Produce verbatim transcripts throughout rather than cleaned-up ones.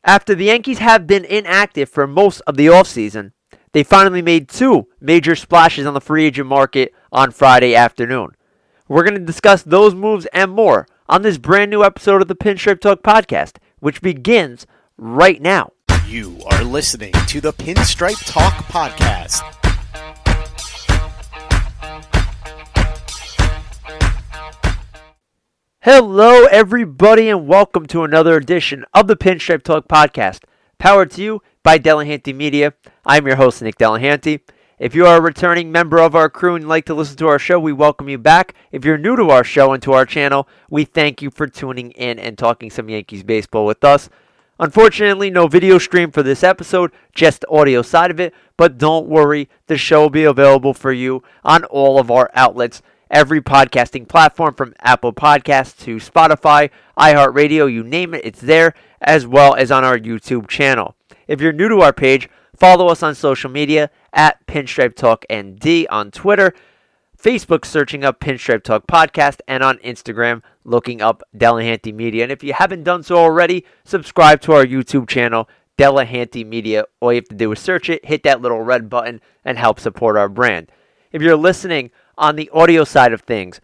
After the Yankees have been inactive for most of the offseason, they finally made two major splashes on the free agent market on Friday afternoon. We're going to discuss those moves and more on this brand new episode of the Pinstripe Talk podcast, which begins right now. You are listening to the Pinstripe Talk podcast. Hello, everybody, and welcome to another edition of the Pinstripe Talk podcast, powered to you by Delahanty Media. I'm your host, Nick Delahanty. If you are a returning member of our crew and like to listen to our show, we welcome you back. If you're new to our show and to our channel, we thank you for tuning in and talking some Yankees baseball with us. Unfortunately, no video stream for this episode, just the audio side of it, but don't worry, the show will be available for you on all of our outlets. Every podcasting platform from Apple Podcasts to Spotify, iHeartRadio, you name it, it's there, as well as on our YouTube channel. If you're new to our page, follow us on social media at Pinstripe Talk N D on Twitter, Facebook searching up Pinstripe Talk Podcast, and on Instagram looking up Delahanty Media. And if you haven't done so already, subscribe to our YouTube channel, Delahanty Media. All you have to do is search it, hit that little red button, and help support our brand. If you're listening on the audio side of things,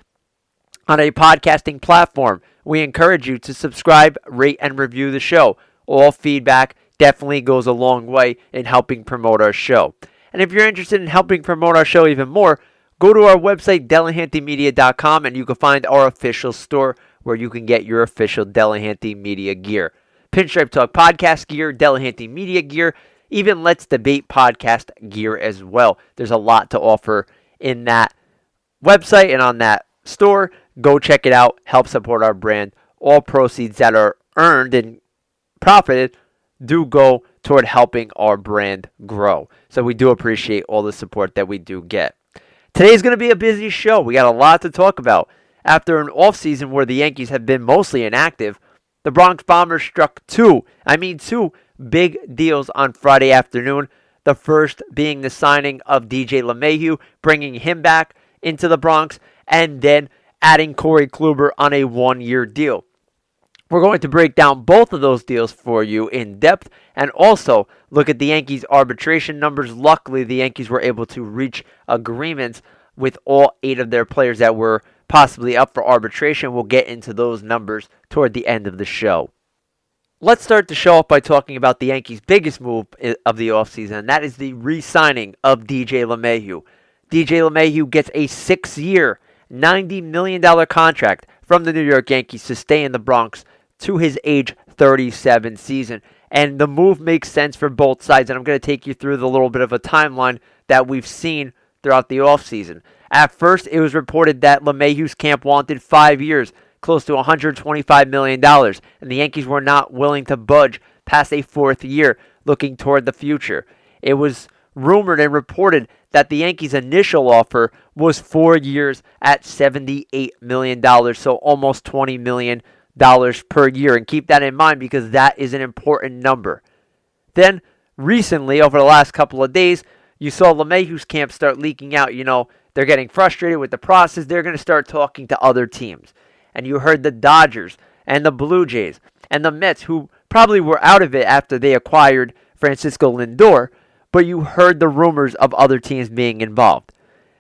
on a podcasting platform, we encourage you to subscribe, rate, and review the show. All feedback definitely goes a long way in helping promote our show. And if you're interested in helping promote our show even more, go to our website, Delahanty Media dot com, and you can find our official store where you can get your official Delahanty Media gear. Pinstripe Talk Podcast gear, Delahanty Media gear, even Let's Debate Podcast gear as well. There's a lot to offer in that website and on that store. Go check it out. Help support our brand. All proceeds that are earned and profited do go toward helping our brand grow. So we do appreciate all the support that we do get. Today's going to be a busy show. We got a lot to talk about. After an offseason where the Yankees have been mostly inactive, the Bronx Bombers struck two, I mean two, big deals on Friday afternoon. The first being the signing of D J LeMahieu, bringing him back into the Bronx, and then adding Corey Kluber on a one-year deal. We're going to break down both of those deals for you in depth and also look at the Yankees' arbitration numbers. Luckily, the Yankees were able to reach agreements with all eight of their players that were possibly up for arbitration. We'll get into those numbers toward the end of the show. Let's start the show off by talking about the Yankees' biggest move of the offseason, and that is the re-signing of D J LeMahieu. D J LeMahieu gets a six-year, ninety million dollars contract from the New York Yankees to stay in the Bronx to his age thirty-seven season. And the move makes sense for both sides, and I'm going to take you through the little bit of a timeline that we've seen throughout the offseason. At first, it was reported that LeMahieu's camp wanted five years, close to one hundred twenty-five million dollars, and the Yankees were not willing to budge past a fourth year, looking toward the future. It was rumored and reported that the Yankees' initial offer was four years at seventy-eight million dollars, so almost twenty million dollars per year. And keep that in mind because that is an important number. Then, recently, over the last couple of days, you saw LeMahieu's camp start leaking out. You know, they're getting frustrated with the process. They're going to start talking to other teams. And you heard the Dodgers and the Blue Jays and the Mets, who probably were out of it after they acquired Francisco Lindor, but you heard the rumors of other teams being involved.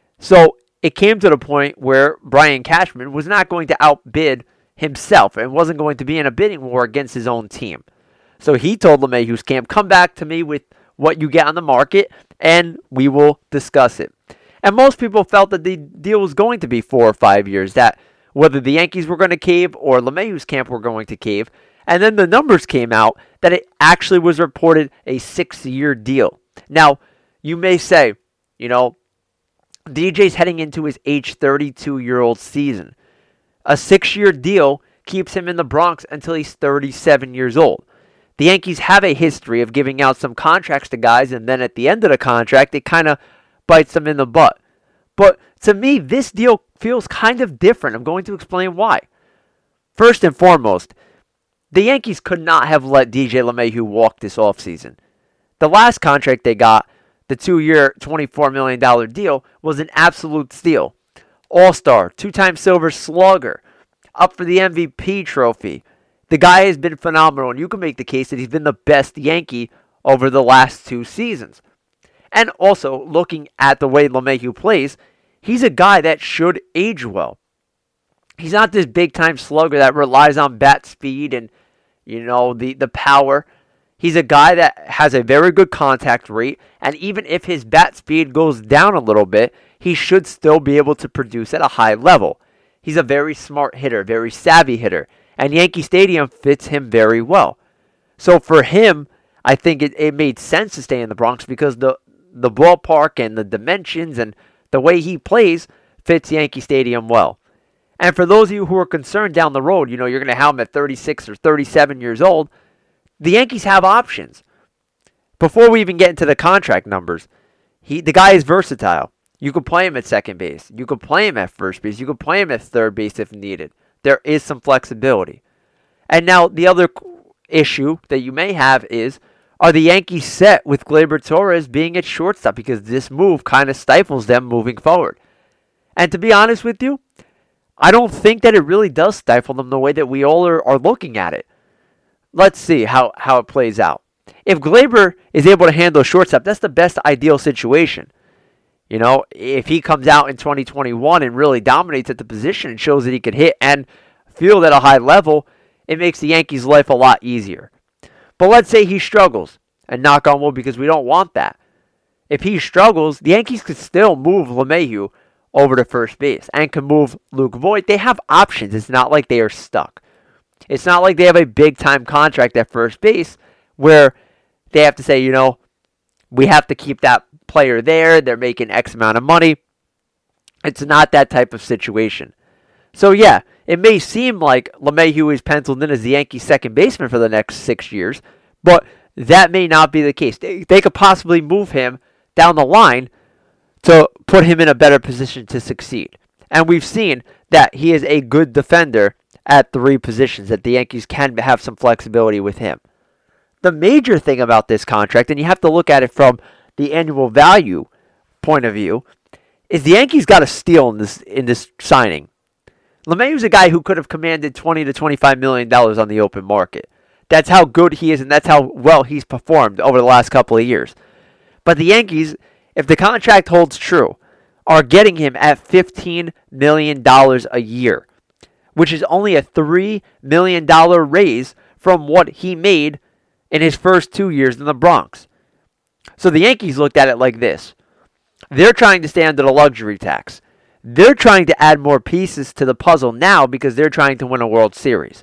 So it came to the point where Brian Cashman was not going to outbid himself and wasn't going to be in a bidding war against his own team. So he told LeMahieu's camp, come back to me with what you get on the market, and we will discuss it. And most people felt that the deal was going to be four or five years, that whether the Yankees were going to cave or LeMahieu's camp were going to cave. And then the numbers came out that it actually was reported a six-year deal. Now, you may say, you know, D J's heading into his age thirty-two-year-old season. A six-year deal keeps him in the Bronx until he's thirty-seven years old. The Yankees have a history of giving out some contracts to guys, and then at the end of the contract, it kind of bites them in the butt. But to me, this deal feels kind of different. I'm going to explain why. First and foremost, the Yankees could not have let D J LeMahieu walk this offseason. The last contract they got, the two-year, twenty-four million dollars deal, was an absolute steal. All-star, two-time Silver Slugger, up for the M V P trophy, The guy has been phenomenal, and you can make the case that he's been the best Yankee over the last two seasons. And also, looking at the way LeMahieu plays, he's a guy that should age well. He's not this big-time slugger that relies on bat speed and, you know, the, the power. He's a guy that has a very good contact rate, and even if his bat speed goes down a little bit, he should still be able to produce at a high level. He's a very smart hitter, very savvy hitter, and Yankee Stadium fits him very well. So for him, I think it, it made sense to stay in the Bronx because the, the ballpark and the dimensions and the way he plays fits Yankee Stadium well. And for those of you who are concerned down the road, you know, you're going to have him at thirty-six or thirty-seven years old, the Yankees have options. Before we even get into the contract numbers, he the guy is versatile. You could play him at second base. You could play him at first base. You could play him at third base if needed. There is some flexibility. And now the other issue that you may have is, are the Yankees set with Gleyber Torres being at shortstop? Because this move kind of stifles them moving forward. And to be honest with you, I don't think that it really does stifle them the way that we all are, are looking at it. Let's see how, how it plays out. If Gleyber is able to handle shortstop, that's the best ideal situation. You know, if he comes out in twenty twenty-one and really dominates at the position and shows that he can hit and field at a high level, it makes the Yankees' life a lot easier. But let's say he struggles, and knock on wood because we don't want that. If he struggles, the Yankees could still move LeMahieu over to first base and can move Luke Voit. They have options. It's not like they are stuck. It's not like they have a big-time contract at first base where they have to say, you know, we have to keep that player there. They're making X amount of money. It's not that type of situation. So, yeah, it may seem like LeMahieu is penciled in as the Yankees' second baseman for the next six years, but that may not be the case. They, they could possibly move him down the line to put him in a better position to succeed. And we've seen that he is a good defender at three positions, that the Yankees can have some flexibility with him. The major thing about this contract, and you have to look at it from the annual value point of view, is the Yankees got a steal in this in this signing. LeMahieu's a guy who could have commanded twenty to twenty-five million dollars on the open market. That's how good he is, and that's how well he's performed over the last couple of years. But the Yankees, if the contract holds true, are getting him at fifteen million dollars a year, which is only a three million dollars raise from what he made in his first two years in the Bronx. So the Yankees looked at it like this. They're trying to stay under the luxury tax. They're trying to add more pieces to the puzzle now because they're trying to win a World Series.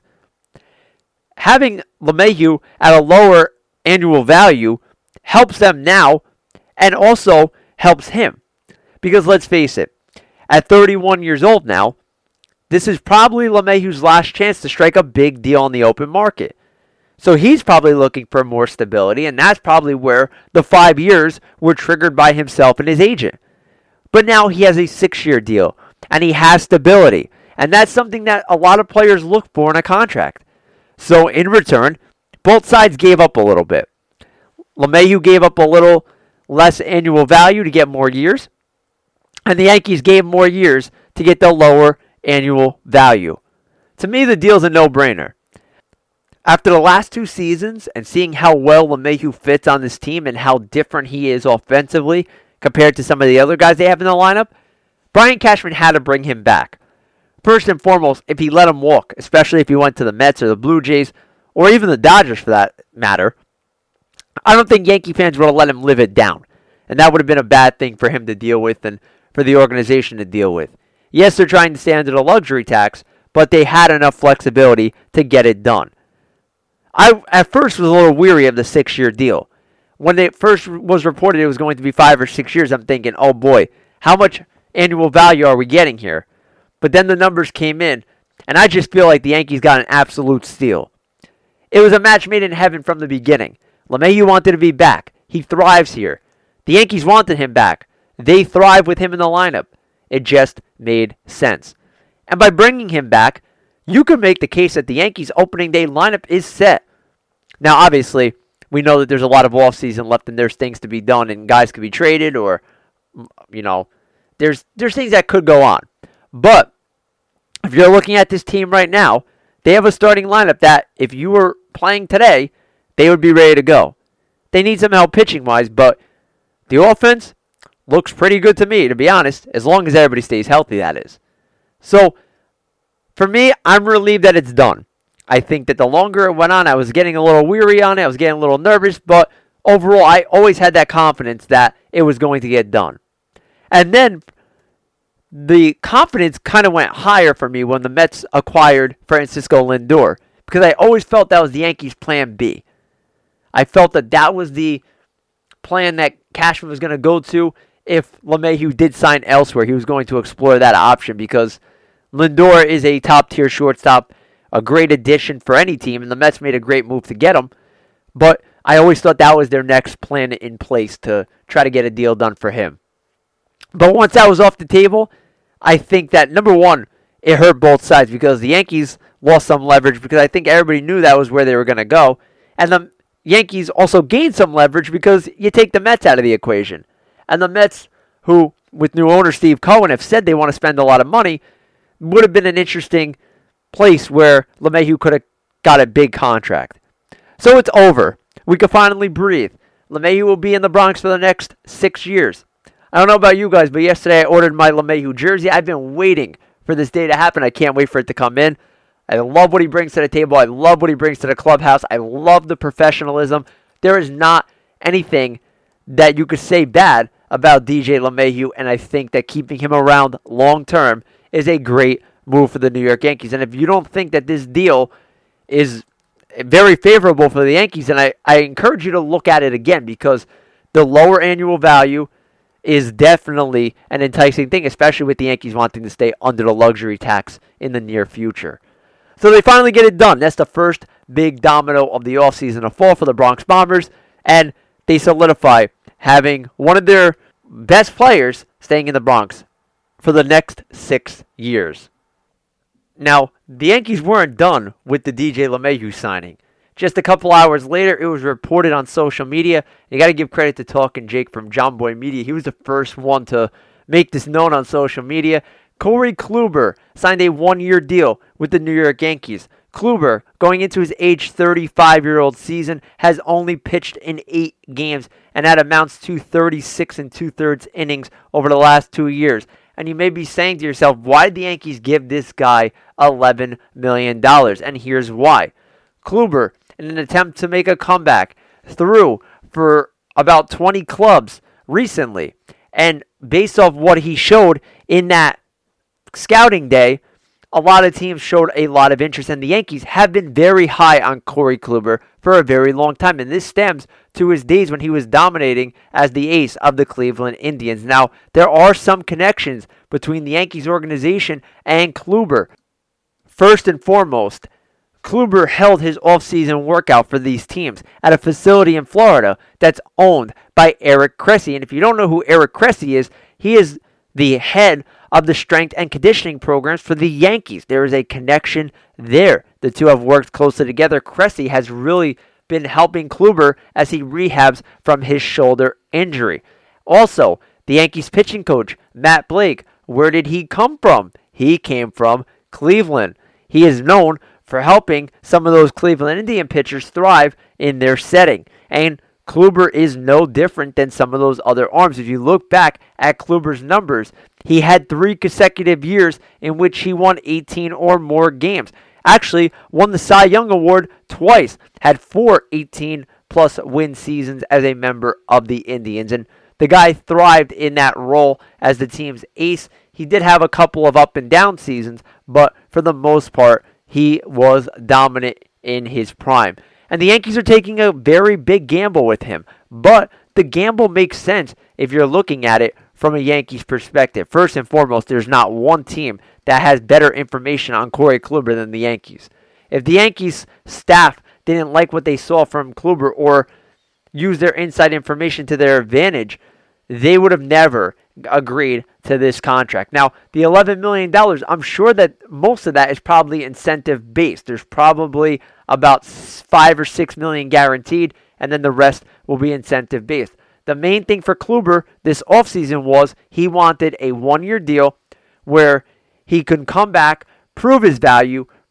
Having LeMahieu at a lower annual value helps them now and also helps him. Because let's face it, at thirty-one years old now, this is probably LeMahieu's last chance to strike a big deal on the open market. So he's probably looking for more stability, and that's probably where the five years were triggered by himself and his agent. But now he has a six-year deal, and he has stability. And that's something that a lot of players look for in a contract. So in return, both sides gave up a little bit. LeMahieu gave up a little less annual value to get more years, and the Yankees gave more years to get the lower annual value. To me, the deal's a no-brainer. After the last two seasons and seeing how well LeMahieu fits on this team and how different he is offensively compared to some of the other guys they have in the lineup, Brian Cashman had to bring him back. First and foremost, if he let him walk, especially if he went to the Mets or the Blue Jays, or even the Dodgers for that matter, I don't think Yankee fans would have let him live it down. And that would have been a bad thing for him to deal with and for the organization to deal with. Yes, they're trying to stay under the luxury tax, but they had enough flexibility to get it done. I, at first, was a little weary of the six-year deal. When it first was reported it was going to be five or six years, I'm thinking, oh boy, how much annual value are we getting here? But then the numbers came in, and I just feel like the Yankees got an absolute steal. It was a match made in heaven from the beginning. LeMahieu wanted to be back. He thrives here. The Yankees wanted him back. They thrive with him in the lineup. It just made sense. And by bringing him back, you can make the case that the Yankees' opening day lineup is set. Now, obviously, we know that there's a lot of offseason left and there's things to be done and guys could be traded or, you know, there's there's things that could go on. But if you're looking at this team right now, they have a starting lineup that, if you were playing today, they would be ready to go. They need some help pitching-wise, but the offense looks pretty good to me, to be honest, as long as everybody stays healthy, that is. So, for me, I'm relieved that it's done. I think that the longer it went on, I was getting a little weary on it. I was getting a little nervous, but overall, I always had that confidence that it was going to get done. And then the confidence kind of went higher for me when the Mets acquired Francisco Lindor, because I always felt that was the Yankees' plan B. I felt that that was the plan that Cashman was going to go to if LeMahieu did sign elsewhere. He was going to explore that option because Lindor is a top-tier shortstop, a great addition for any team, and the Mets made a great move to get him. But I always thought that was their next plan in place to try to get a deal done for him. But once that was off the table, I think that, number one, it hurt both sides because the Yankees lost some leverage because I think everybody knew that was where they were going to go. And the Yankees also gained some leverage because you take the Mets out of the equation. And the Mets, who, with new owner Steve Cohen, have said they want to spend a lot of money, would have been an interesting place where LeMahieu could have got a big contract. So it's over. We can finally breathe. LeMahieu will be in the Bronx for the next six years. I don't know about you guys, but yesterday I ordered my LeMahieu jersey. I've been waiting for this day to happen. I can't wait for it to come in. I love what he brings to the table. I love what he brings to the clubhouse. I love the professionalism. There is not anything that you could say bad about D J LeMahieu, and I think that keeping him around long term is a great move for the New York Yankees. And if you don't think that this deal is very favorable for the Yankees, then I, I encourage you to look at it again because the lower annual value is definitely an enticing thing, especially with the Yankees wanting to stay under the luxury tax in the near future. So they finally get it done. That's the first big domino of the offseason to fall for the Bronx Bombers, and they solidify having one of their best players staying in the Bronx for the next six years. Now, the Yankees weren't done with the D J LeMahieu signing. Just a couple hours later, it was reported on social media. You got to give credit to Talkin' Jake from John Boy Media. He was the first one to make this known on social media. Corey Kluber signed a one-year deal with the New York Yankees. Kluber, going into his age thirty-five-year-old season, has only pitched in eight games, and that amounts to thirty-six and two-thirds innings over the last two years. And you may be saying to yourself, why did the Yankees give this guy eleven million dollars? And here's why. Kluber, in an attempt to make a comeback, threw for about twenty clubs recently. And based off what he showed in that scouting day, a lot of teams showed a lot of interest, and the Yankees have been very high on Corey Kluber for a very long time, and this stems to his days when he was dominating as the ace of the Cleveland Indians. Now, there are some connections between the Yankees organization and Kluber. First and foremost, Kluber held his offseason workout for these teams at a facility in Florida that's owned by Eric Cressey. And if you don't know who Eric Cressey is, he is the head of the strength and conditioning programs for the Yankees. There is a connection there. The two have worked closely together. Cressey has really been helping Kluber as he rehabs from his shoulder injury. Also, the Yankees pitching coach, Matt Blake, where did he come from? He came from Cleveland. He is known for helping some of those Cleveland Indian pitchers thrive in their setting. And Kluber is no different than some of those other arms. If you look back at Kluber's numbers, he had three consecutive years in which he won eighteen or more games. Actually, won the Cy Young Award twice. Had four eighteen-plus win seasons as a member of the Indians. And the guy thrived in that role as the team's ace. He did have a couple of up and down seasons, but for the most part, he was dominant in his prime. And the Yankees are taking a very big gamble with him. But the gamble makes sense if you're looking at it from a Yankees perspective. First and foremost, there's not one team that has better information on Corey Kluber than the Yankees. If the Yankees staff didn't like what they saw from Kluber or use their inside information to their advantage, they would have never agreed to this contract. Now, the eleven million dollars, I'm sure that most of that is probably incentive-based. There's probably about five or six million guaranteed, and then the rest will be incentive-based. The main thing for Kluber this offseason was he wanted a one-year deal where he could come back, prove his value,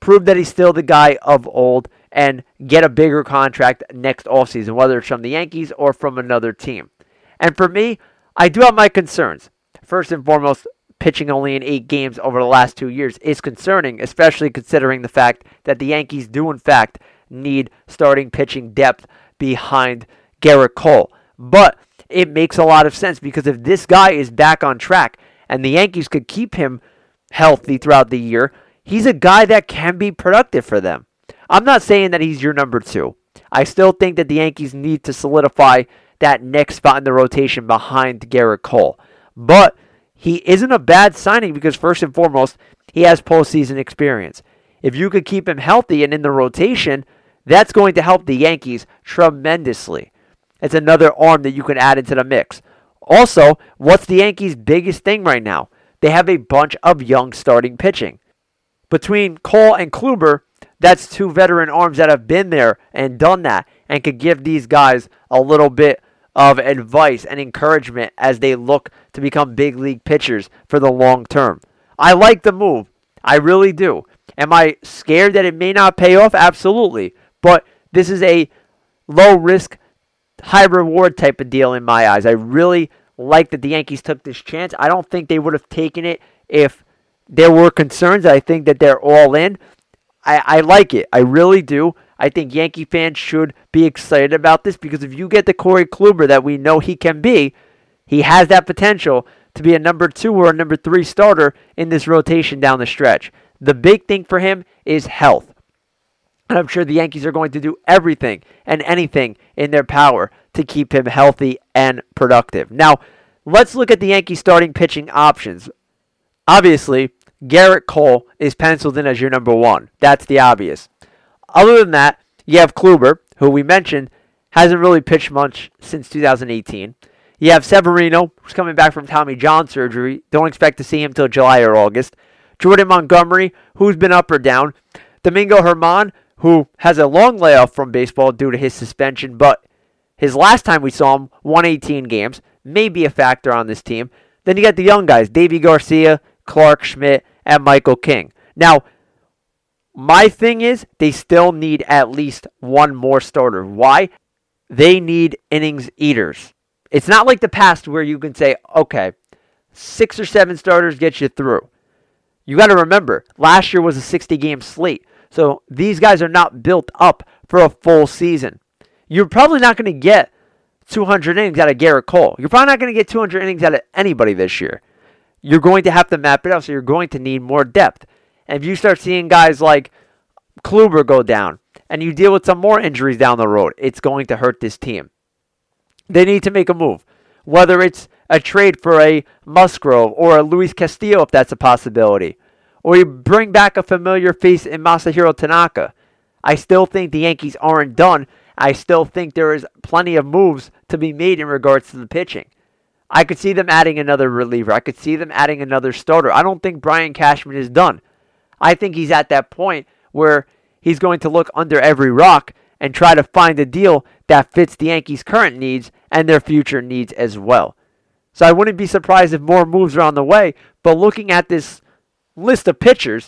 prove that he's still the guy of old, and get a bigger contract next offseason, whether it's from the Yankees or from another team. And for me, I do have my concerns. First and foremost, pitching only in eight games over the last two years is concerning, especially considering the fact that the Yankees do, in fact, need starting pitching depth behind Gerrit Cole. But it makes a lot of sense because if this guy is back on track and the Yankees could keep him healthy throughout the year, he's a guy that can be productive for them. I'm not saying that he's your number two. I still think that the Yankees need to solidify that next spot in the rotation behind Gerrit Cole. But he isn't a bad signing because first and foremost, he has postseason experience. If you could keep him healthy and in the rotation, that's going to help the Yankees tremendously. It's another arm that you can add into the mix. Also, what's the Yankees' biggest thing right now? They have a bunch of young starting pitching. Between Cole and Kluber, that's two veteran arms that have been there and done that and could give these guys a little bit of advice and encouragement as they look to become big league pitchers for the long term. I like the move. I really do. Am I scared that it may not pay off? Absolutely. But this is a low risk, high reward type of deal in my eyes. I really like that the Yankees took this chance. I don't think they would have taken it if there were concerns. I think that they're all in. I, I like it. I really do. I think Yankee fans should be excited about this because if you get the Corey Kluber that we know he can be, he has that potential to be a number two or a number three starter in this rotation down the stretch. The big thing for him is health. And I'm sure the Yankees are going to do everything and anything in their power to keep him healthy and productive. Now, let's look at the Yankees starting pitching options. Obviously, Gerrit Cole is penciled in as your number one. That's the obvious. Other than that, you have Kluber, who we mentioned hasn't really pitched much since two thousand eighteen. You have Severino, who's coming back from Tommy John surgery. Don't expect to see him till July or August. Jordan Montgomery, who's been up or down. Domingo Germán, who has a long layoff from baseball due to his suspension, but his last time we saw him won eighteen games, may be a factor on this team. Then you got the young guys, Deivi Garcia, Clark Schmidt, and Michael King. Now, my thing is, they still need at least one more starter. Why? They need innings eaters. It's not like the past where you can say, okay, six or seven starters get you through. You got to remember, last year was a sixty-game slate. So these guys are not built up for a full season. You're probably not going to get two hundred innings out of Gerrit Cole. You're probably not going to get two hundred innings out of anybody this year. You're going to have to map it out, so you're going to need more depth. And if you start seeing guys like Kluber go down, and you deal with some more injuries down the road, it's going to hurt this team. They need to make a move. Whether it's a trade for a Musgrove or a Luis Castillo, if that's a possibility. Or you bring back a familiar face in Masahiro Tanaka. I still think the Yankees aren't done. I still think there is plenty of moves to be made in regards to the pitching. I could see them adding another reliever. I could see them adding another starter. I don't think Brian Cashman is done. I think he's at that point where he's going to look under every rock and try to find a deal that fits the Yankees' current needs and their future needs as well. So I wouldn't be surprised if more moves are on the way. But looking at this list of pitchers,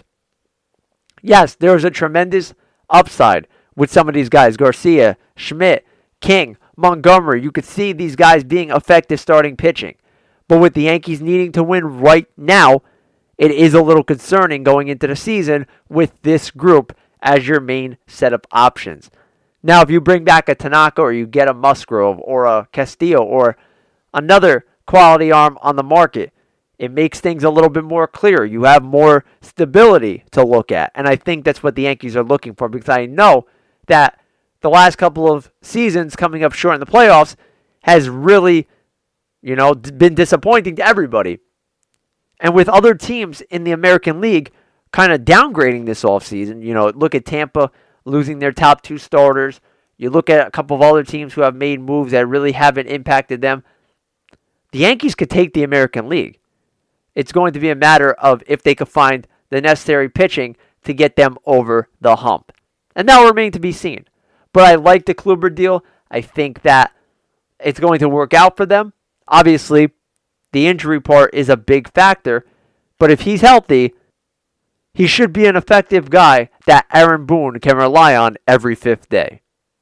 yes, there's a tremendous upside with some of these guys. Garcia, Schmidt, King, Montgomery. You could see these guys being effective starting pitching. But with the Yankees needing to win right now, it is a little concerning going into the season with this group as your main set of options. Now, if you bring back a Tanaka or you get a Musgrove or a Castillo or another quality arm on the market, it makes things a little bit more clear. You have more stability to look at. And I think that's what the Yankees are looking for because I know that the last couple of seasons coming up short in the playoffs has really, you know, been disappointing to everybody. And with other teams in the American League kind of downgrading this offseason, you know, look at Tampa losing their top two starters. You look at a couple of other teams who have made moves that really haven't impacted them. The Yankees could take the American League. It's going to be a matter of if they could find the necessary pitching to get them over the hump. And that will remain to be seen. But I like the Kluber deal. I think that it's going to work out for them. Obviously, the injury part is a big factor. But if he's healthy, he should be an effective guy that Aaron Boone can rely on every fifth day.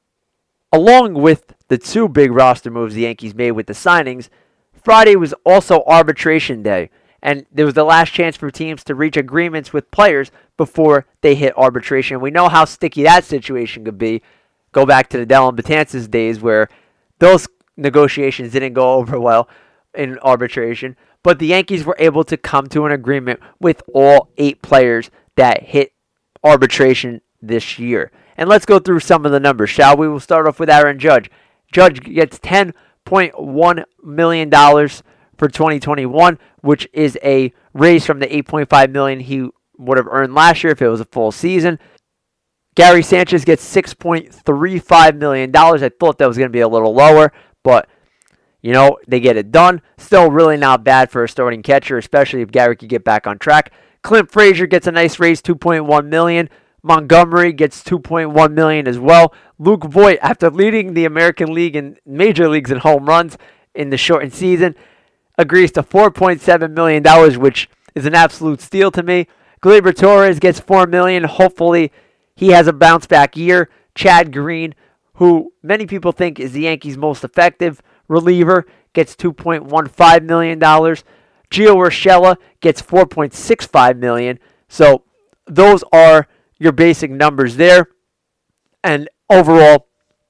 Along with the two big roster moves the Yankees made with the signings, Friday was also arbitration day, and there was the last chance for teams to reach agreements with players before they hit arbitration. We know how sticky that situation could be. Go back to the Dellin Betances days where those negotiations didn't go over well in arbitration, but the Yankees were able to come to an agreement with all eight players that hit arbitration this year. And let's go through some of the numbers, shall we? We'll start off with Aaron Judge. Judge gets ten point one million dollars for twenty twenty-one, which is a raise from the eight point five million dollars he would have earned last year if it was a full season. Gary Sanchez gets six point three five million dollars. I thought that was going to be a little lower, but, you know, they get it done. Still really not bad for a starting catcher, especially if Gary could get back on track. Clint Frazier gets a nice raise, two point one million dollars. Montgomery gets two point one million dollars as well. Luke Voigt, after leading the American League and major leagues in home runs in the shortened season, agrees to four point seven million dollars, which is an absolute steal to me. Gleyber Torres gets four million dollars. Hopefully, he has a bounce-back year. Chad Green, who many people think is the Yankees' most effective reliever, gets two point one five million dollars. Gio Urshela gets four point six five million dollars. So those are your basic numbers there. And overall,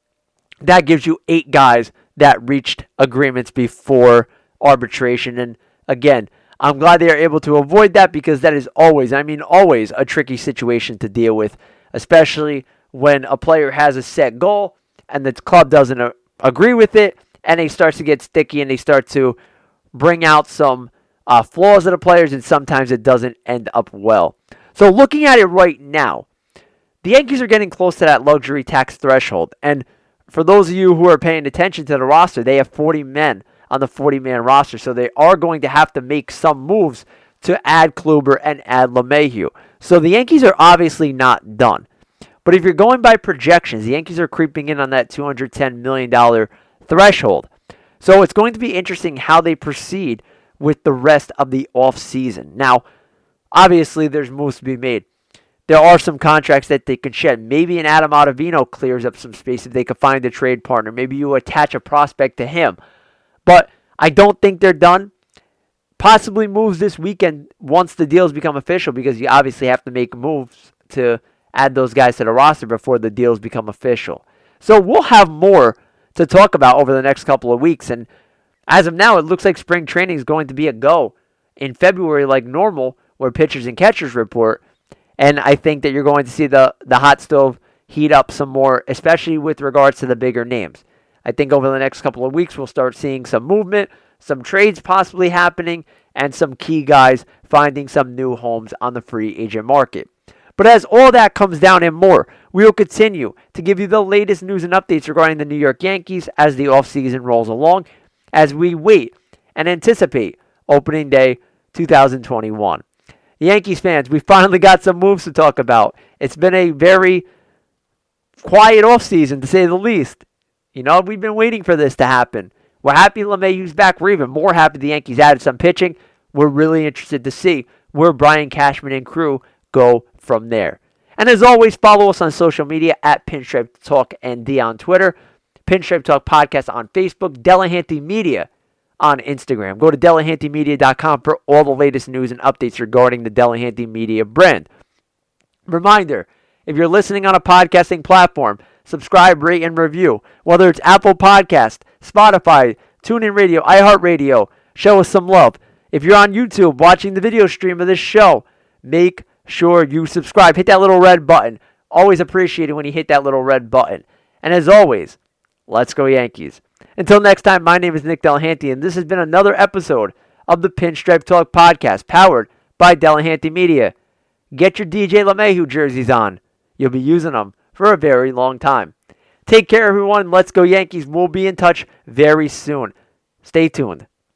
that gives you eight guys that reached agreements before arbitration. And again, I'm glad they are able to avoid that because that is always, I mean always, a tricky situation to deal with, especially when a player has a set goal and the club doesn't uh, agree with it, and it starts to get sticky and they start to bring out some uh, flaws of the players, and sometimes it doesn't end up well. So looking at it right now, the Yankees are getting close to that luxury tax threshold. And for those of you who are paying attention to the roster, they have forty men on the forty-man roster. So they are going to have to make some moves to add Kluber and add LeMahieu. So the Yankees are obviously not done. But if you're going by projections, the Yankees are creeping in on that two hundred ten million dollars threshold. So it's going to be interesting how they proceed with the rest of the offseason. Now, obviously, there's moves to be made. There are some contracts that they can shed. Maybe an Adam Ottavino clears up some space if they can find a trade partner. Maybe you attach a prospect to him. But I don't think they're done. Possibly moves this weekend once the deals become official, because you obviously have to make moves to add those guys to the roster before the deals become official. So we'll have more to talk about over the next couple of weeks. And as of now, it looks like spring training is going to be a go in February like normal, where pitchers and catchers report. And I think that you're going to see the, the hot stove heat up some more, especially with regards to the bigger names. I think over the next couple of weeks, we'll start seeing some movement, some trades possibly happening, and some key guys finding some new homes on the free agent market. But as all that comes down and more, we will continue to give you the latest news and updates regarding the New York Yankees as the offseason rolls along, as we wait and anticipate opening day two thousand twenty-one. Yankees fans, we finally got some moves to talk about. It's been a very quiet offseason, to say the least. You know, we've been waiting for this to happen. We're happy LeMahieu's back. We're even more happy the Yankees added some pitching. We're really interested to see where Brian Cashman and crew go from there. And as always, follow us on social media at Pinstripe Talk and D on Twitter, Pinstripe Talk Podcast on Facebook, Delahanty Media on Instagram. Go to delahanty media dot com for all the latest news and updates regarding the Delahanty Media brand. Reminder, if you're listening on a podcasting platform, subscribe, rate, and review. Whether it's Apple Podcast, Spotify, TuneIn Radio, iHeartRadio, show us some love. If you're on YouTube watching the video stream of this show, make sure you subscribe. Hit that little red button. Always appreciate it when you hit that little red button. And as always, let's go Yankees. Until next time, my name is Nick Delahanty, and this has been another episode of the Pinstripe Talk Podcast, powered by Delahanty Media. Get your D J LeMahieu jerseys on. You'll be using them for a very long time. Take care, everyone. Let's go Yankees. We'll be in touch very soon. Stay tuned.